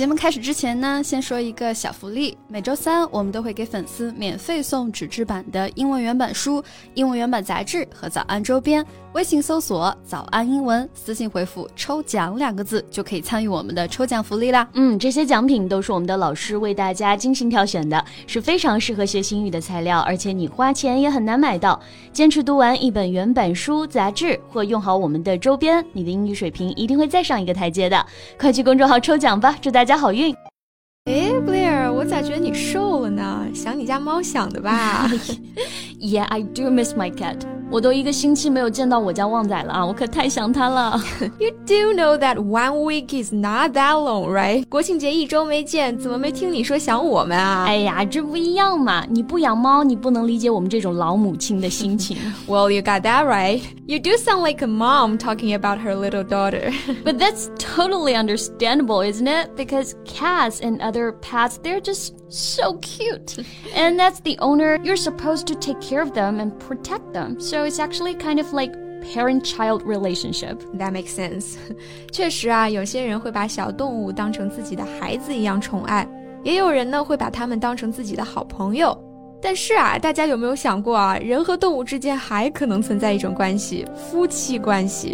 节目开始之前呢，先说一个小福利，每周三我们都会给粉丝免费送纸质版的英文原版书、英文原版杂志和早安周边。微信搜索早安英文，私信回复抽奖2个字就可以参与我们的抽奖福利啦。 这些奖品都是我们的老师为大家精心挑选的，是非常适合学英语的材料，而且你花钱也很难买到。坚持读完一本原版书、杂志或用好我们的周边，你的英语水平一定会再上一个台阶的。快去公众号抽奖吧，祝大家好运。 Blair， 我咋觉得你瘦了呢？想你家猫想的吧 Yeah, I do miss my cat. 我都1个星期没有见到我家旺仔了啊，我可太想他了。 You do know that 1 week is not that long, right? 国庆节1周没见，怎么没听你说想我们啊？ 哎呀，这不一样嘛，你不养猫，你不能理解我们这种老母亲的心情。 Well, you got that right. You do sound like a mom talking about her little daughter. But that's totally understandable, isn't it? Because cats and other pets, they're just so cute. And as the owner, you're supposed to take care of them and protect them. So it's actually kind of like parent-child relationship. That makes sense. 确实啊，有些人会把小动物当成自己的孩子一样宠爱，也有人呢会把它们当成自己的好朋友。但是啊，大家有没有想过啊，人和动物之间还可能存在一种关系，夫妻关系。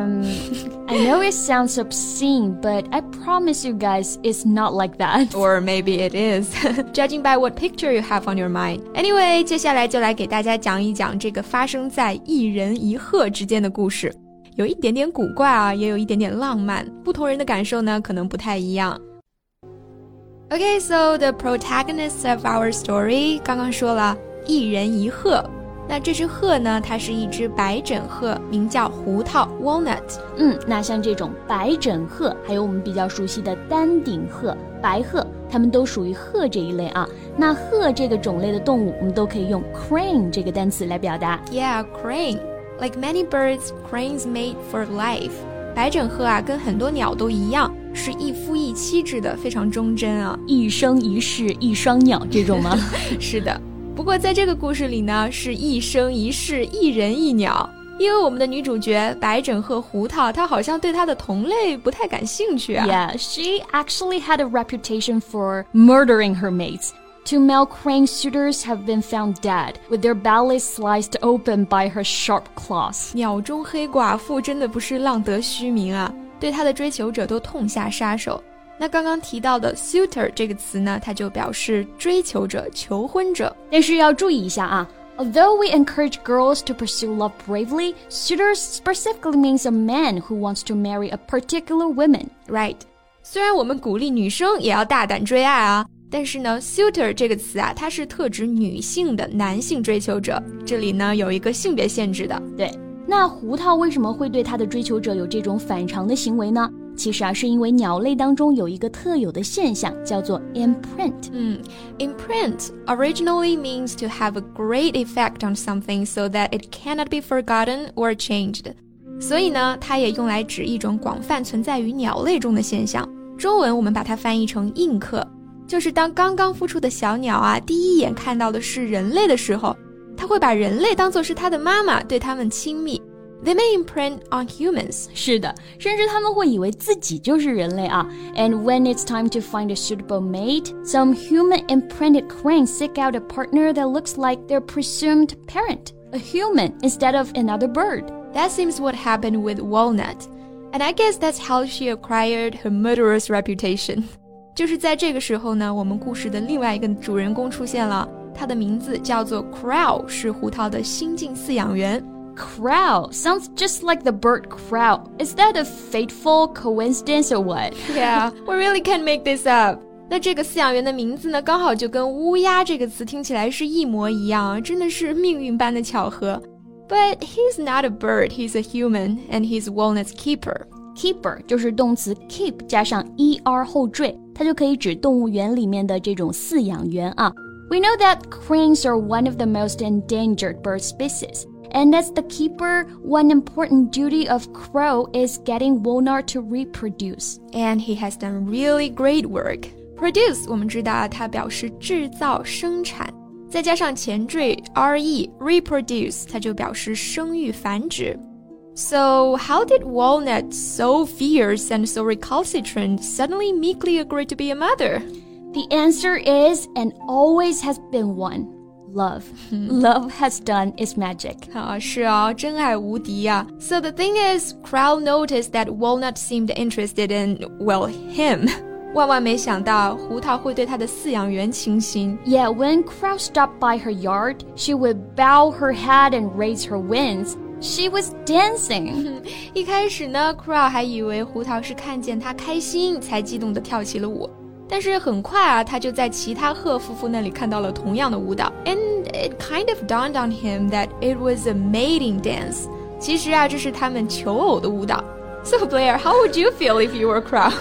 I know it sounds obscene, but I promise you guys it's not like that. Or maybe it is, judging by what picture you have on your mind. Anyway, 接下来就来给大家讲一讲这个发生在一人一鹤之间的故事。有一点点古怪啊，也有一点点浪漫，不同人的感受呢，可能不太一样。Okay, so the protagonists of our story 刚刚说了一人一鹤，那这只鹤呢，它是一只白枕鹤，名叫胡桃 walnut。 那像这种白枕鹤，还有我们比较熟悉的丹顶鹤、白鹤，它们都属于鹤这一类啊。那鹤这个种类的动物，我们都可以用 crane 这个单词来表达。 Yeah, crane. Like many birds, cranes mate for life. 白枕鹤啊，跟很多鸟都一样，是一夫一妻制的，非常忠贞啊， 一生一世一双鸟这种吗？ 是的，不过在这个故事里呢，是一生一世一人一鸟，因为我们的女主角白枕鹤胡桃，她好像对她的同类不太感兴趣啊。 Yeah, she actually had a reputation for murdering her mates.Two male crane suitors have been found dead, with their bellies sliced open by her sharp claws. 鸟中黑寡妇真的不是浪得虚名啊，对她的追求者都痛下杀手。那刚刚提到的 suitor 这个词呢，它就表示追求者、求婚者。 但是要注意一下啊。Although we encourage girls to pursue love bravely, suitors specifically means a man who wants to marry a particular woman. Right. 虽然我们鼓励女生也要大胆追爱啊，但是呢 suitor 这个词啊，它是特指女性的男性追求者，这里呢有一个性别限制的。 对，那胡桃为什么会对他的追求者有这种反常的行为呢？其实啊，是因为鸟类当中有一个特有的现象，叫做 imprint. Imprint originally means to have a great effect on something so that it cannot be forgotten or changed. 所以呢，它也用来指一种广泛存在于鸟类中的现象。中文我们把它翻译成印刻，就是当刚刚孵出的小鸟啊，第一眼看到的是人类的时候，它会把人类当作是它的妈妈，对它们亲密。They may imprint on humans. 是的，甚至他们会以为自己就是人类啊。And when it's time to find a suitable mate, some human imprinted cranes seek out a partner that looks like their presumed parent, a human instead of another bird. That seems what happened with Walnut. And I guess that's how she acquired her murderous reputation. 就是在这个时候呢，我们故事的另外一个主人公出现了，他的名字叫做 Crow， 是胡桃的新晋饲养员。 Crow sounds just like the bird crow. Is that a fateful coincidence or what? Yeah, we really can't make this up. 那这个饲养员的名字呢，刚好就跟乌鸦这个词听起来是一模一样，真的是命运般的巧合。But he's not a bird, he's a human, and he's Walnut's keeper. Keeper 就是动词 keep 加上 er 后缀，它就可以指动物园里面的这种饲养员啊。We know that cranes are one of the most endangered bird species. And as the keeper, one important duty of Crow is getting Walnut to reproduce. And he has done really great work. Produce 我们知道它表示制造、生产，再加上前缀 re reproduce 它就表示生育繁殖。 So how did Walnut, so fierce and so recalcitrant, suddenly meekly agree to be a mother? The answer is, and always has been one, love. Love has done its magic. 是啊，真爱无敌啊。So the thing is, Crow noticed that Walnut seemed interested in, well, him. 万万没想到，胡桃会对他的饲养员倾心。 Yeah, when Crow stopped by her yard, she would bow her head and raise her wings. She was dancing. 一开始呢 Crow 还以为胡桃是看见他开心才激动地跳起了舞。但是很快啊，他就在其他鹤夫妇那里看到了同样的舞蹈。And it kind of dawned on him that it was a mating dance. 其实啊，这是他们求偶的舞蹈。So Blair, how would you feel if you were Crow?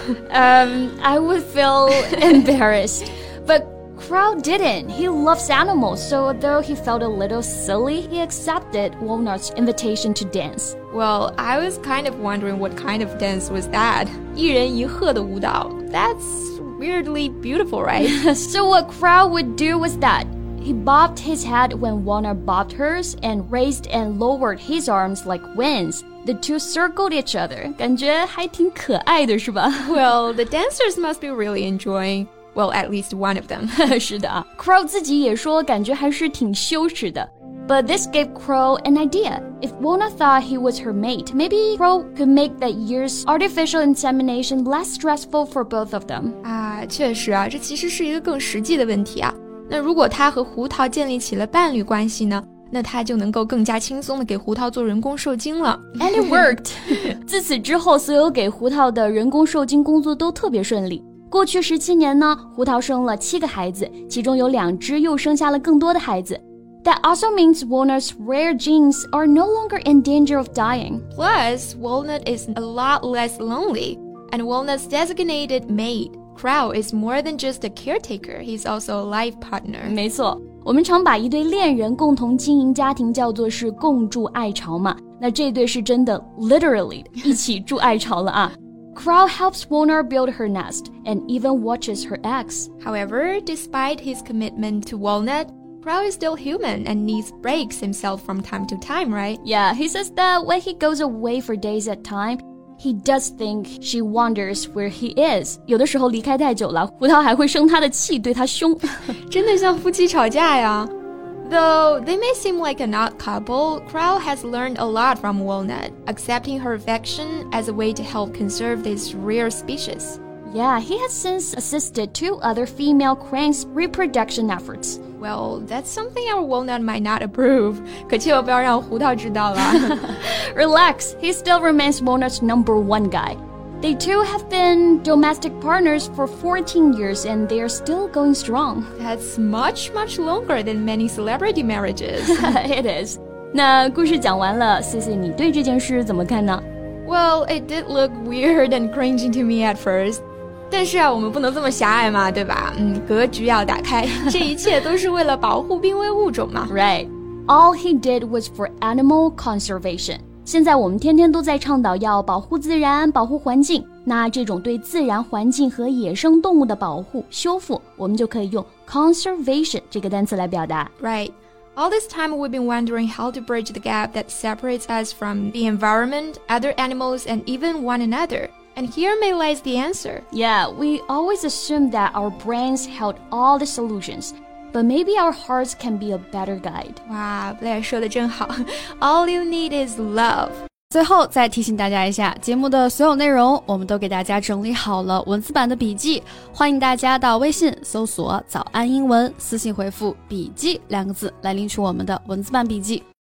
I would feel embarrassed. But Crow didn't. He loves animals, so though he felt a little silly, he accepted Walnut's invitation to dance. Well, I was kind of wondering what kind of dance was that. 一人一鹤的舞蹈. That's weirdly beautiful, right? So what Crow would do was that he bobbed his head when Walnut bobbed hers and raised and lowered his arms like wings. The two circled each other. 感觉还挺可爱的是吧？ Well, the dancers must be really enjoying, well, at least one of them. 是的啊 Crow 自己也说感觉还是挺羞耻的。But this gave Crow an idea. If Walnut thought he was her mate, maybe Crow could make that year's artificial insemination less stressful for both of them. 啊，确实啊，这其实是一个更实际的问题啊。那如果他和胡桃建立起了伴侣关系呢，那他就能够更加轻松地给胡桃做人工受精了。 And it worked. 自此之后，所有给胡桃的人工受精工作都特别顺利。过去17年呢，胡桃生了7个孩子，其中有2只又生下了更多的孩子。That also means Walnut's rare genes are no longer in danger of dying. Plus, Walnut is a lot less lonely, and Walnut's designated mate, Crow, is more than just a caretaker. He's also a life partner. 没错，我们常把一对恋人共同经营家庭叫做是共筑爱巢嘛，那这对是真的 literally 一起筑爱巢了啊。Crow helps Walnut build her nest and even watches her eggs. However, despite his commitment to Walnut, Crow is still human and needs breaks himself from time to time, right? Yeah, he says that when he goes away for days at a time, he does think she wonders where he is. 有的时候离开太久了，胡桃还会生他的气，对他凶。 真的像夫妻吵架呀。Though they may seem like an odd couple, Crow has learned a lot from Walnut, accepting her affection as a way to help conserve this rare species. Yeah, he has since assisted 2 other female cranes' reproduction efforts. Well, that's something our Walnut might not approve. 可千万不要让胡桃知道了。 Relax, he still remains Walnut's #1 guy. They two have been domestic partners for 14 years and they are still going strong. That's much, much longer than many celebrity marriages. It is. 那故事讲完了 ，Cici 你对这件事怎么看呢？ Well, it did look weird and cringy to me at first. 但是啊，我们不能这么狭隘嘛，对吧？格局要打开，这一切都是为了保护濒危物种嘛。 Right. All he did was for animal conservation. 现在我们天天都在倡导要保护自然、保护环境。那这种对自然环境和野生动物的保护、修复，我们就可以用 conservation 这个单词来表达。 Right. All this time we've been wondering how to bridge the gap that separates us from the environment, other animals, and even one another. And here may lies the answer. Yeah, we always assume that our brains held all the solutions, but maybe our hearts can be a better guide. 哇 Blair 说的真好 All you need is love. 最后再提醒大家一下，节目的所有内容我们都给大家整理好了文字版的笔记，欢迎大家到微信搜索早安英文，私信回复笔记2个字来领取我们的文字版笔记。